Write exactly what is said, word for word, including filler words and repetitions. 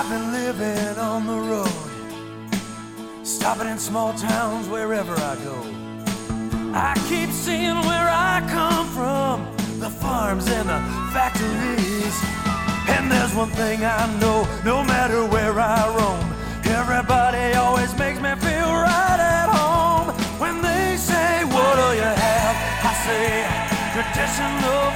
I've been living on the road, stopping in small towns wherever I go. I keep seeing where I come from, the farms and the factories. And there's one thing I know, no matter where I roam, everybody always makes me feel right at home. When they say, what do you have? I say, traditional